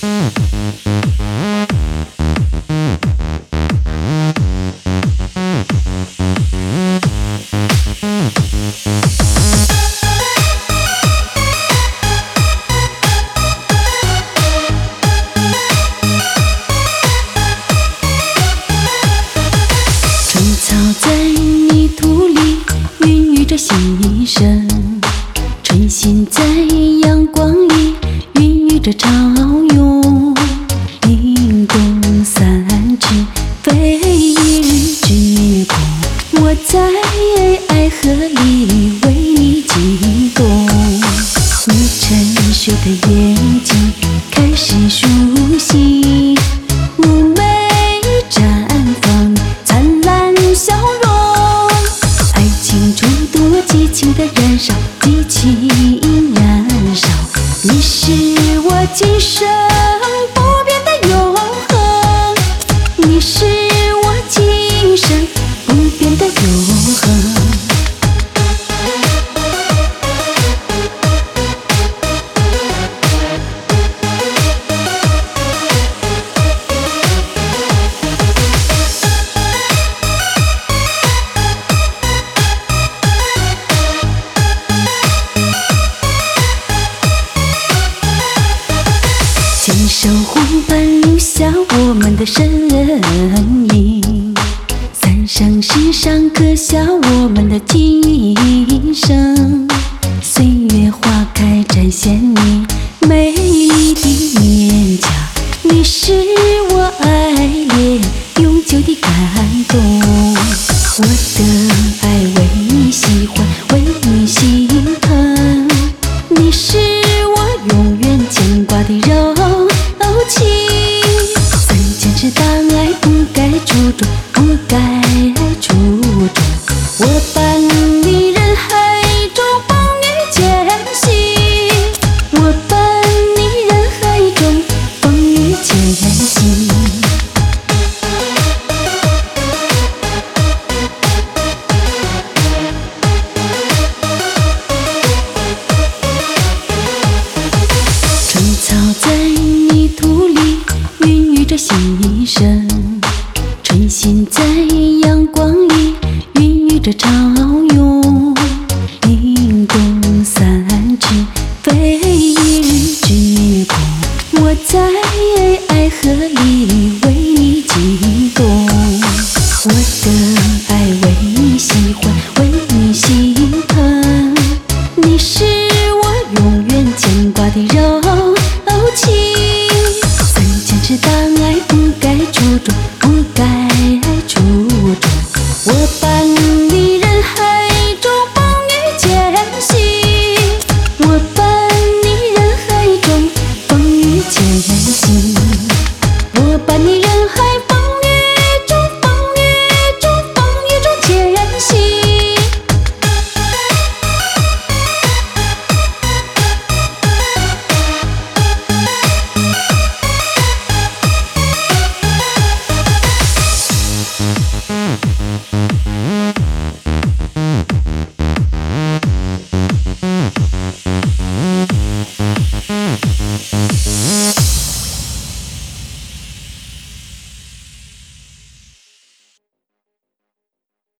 草在泥土里孕育着新生，春心在阳光里孕育着潮涌，凛冬三尺飞之空，我在爱河里为你激动，你沉睡的眼睛开始苏醒，妩媚绽放灿烂笑容，爱情主动激情的燃烧，激情燃烧，你是我今生不变的永恒，你是我今生不变的永恒。牵手互伴留下我们的身影，三生石上刻下我们的今生。